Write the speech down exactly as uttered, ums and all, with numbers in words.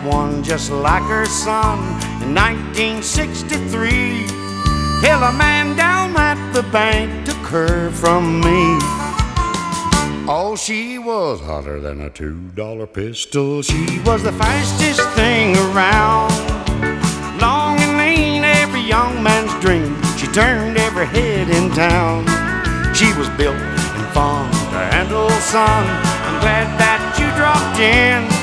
one just like her son in nineteen sixty-three, till a man down at the bank took her from me. Oh, she was hotter than a two-dollar pistol. She was the fastest thing around. Long and lean, every young man's dream. She turned every head in town. She was built and fun to handle, son. I'm glad that you dropped in.